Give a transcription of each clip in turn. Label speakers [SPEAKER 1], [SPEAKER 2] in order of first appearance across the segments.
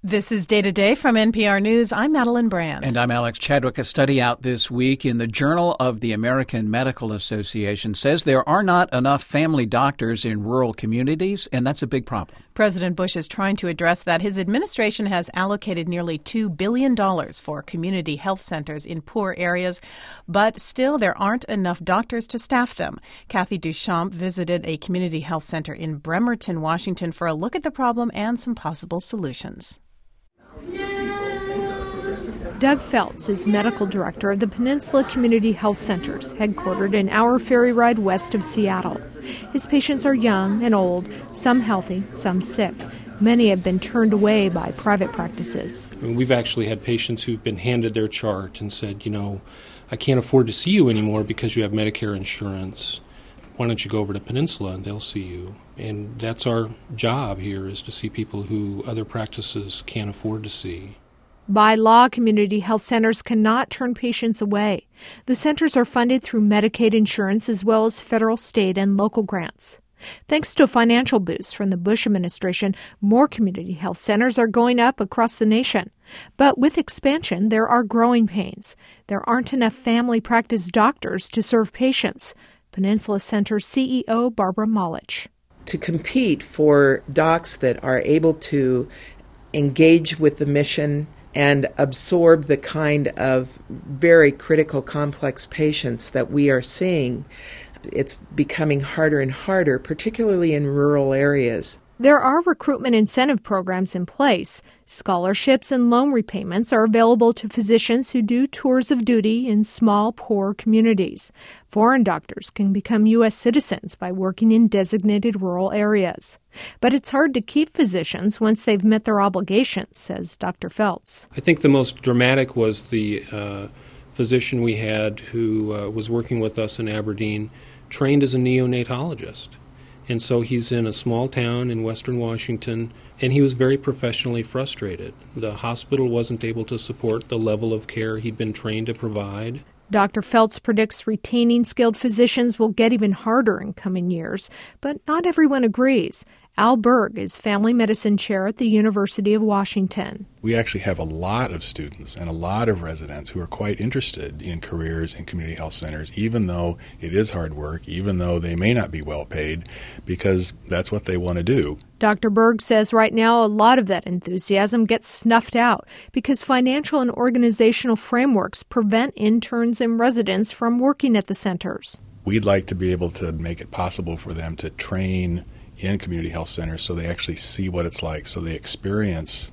[SPEAKER 1] This is Day to Day from NPR News. I'm Madeline Brand.
[SPEAKER 2] And I'm Alex Chadwick. A study out this week in the Journal of the American Medical Association says there are not enough family doctors in rural communities, and that's a big problem.
[SPEAKER 1] President Bush is trying to address that. His administration has allocated nearly $2 billion for community health centers in poor areas, but still there aren't enough doctors to staff them. Kathy Duchamp visited a community health center in Bremerton, Washington, for a look at the problem and some possible solutions.
[SPEAKER 3] Doug Feltz is medical director of the Peninsula Community Health Centers, headquartered an hour ferry ride west of Seattle. His patients are young and old, some healthy, some sick. Many have been turned away by private practices.
[SPEAKER 4] We've actually had patients who've been handed their chart and said, I can't afford to see you anymore because you have Medicare insurance. Why don't you go over to Peninsula and they'll see you? And that's our job here, is to see people who other practices can't afford to see.
[SPEAKER 3] By law, community health centers cannot turn patients away. The centers are funded through Medicaid insurance as well as federal, state, and local grants. Thanks to a financial boost from the Bush administration, more community health centers are going up across the nation. But with expansion, there are growing pains. There aren't enough family practice doctors to serve patients. Peninsula Center CEO Barbara Molich.
[SPEAKER 5] To compete for docs that are able to engage with the mission and absorb the kind of very critical, complex patients that we are seeing, it's becoming harder and harder, particularly in rural areas.
[SPEAKER 3] There are recruitment incentive programs in place. Scholarships and loan repayments are available to physicians who do tours of duty in small, poor communities. Foreign doctors can become U.S. citizens by working in designated rural areas. But it's hard to keep physicians once they've met their obligations, says Dr. Feltz.
[SPEAKER 4] I think the most dramatic was the physician we had who was working with us in Aberdeen, trained as a neonatologist. And so he's in a small town in western Washington, and he was very professionally frustrated. The hospital wasn't able to support the level of care he'd been trained to provide.
[SPEAKER 3] Dr. Feltz predicts retaining skilled physicians will get even harder in coming years, but not everyone agrees. Al Berg is family medicine chair at the University of Washington.
[SPEAKER 6] We actually have a lot of students and a lot of residents who are quite interested in careers in community health centers, even though it is hard work, even though they may not be well paid, because that's what they want to do.
[SPEAKER 3] Dr. Berg says right now a lot of that enthusiasm gets snuffed out because financial and organizational frameworks prevent interns and residents from working at the centers.
[SPEAKER 6] We'd like to be able to make it possible for them to train in community health centers so they actually see what it's like, so they experience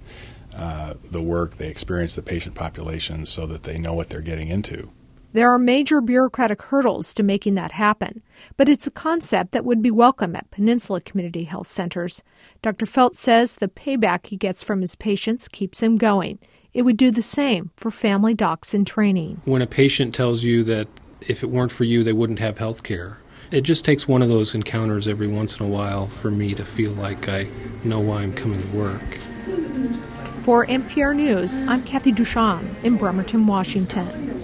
[SPEAKER 6] the work, they experience the patient population so that they know what they're getting into.
[SPEAKER 3] There are major bureaucratic hurdles to making that happen, but it's a concept that would be welcome at Peninsula Community Health Centers. Dr. Feltz says the payback he gets from his patients keeps him going. It would do the same for family docs in training.
[SPEAKER 4] When a patient tells you that if it weren't for you, they wouldn't have health care, it just takes one of those encounters every once in a while for me to feel like I know why I'm coming to work.
[SPEAKER 3] For NPR News, I'm Kathy Duchamp in Bremerton, Washington.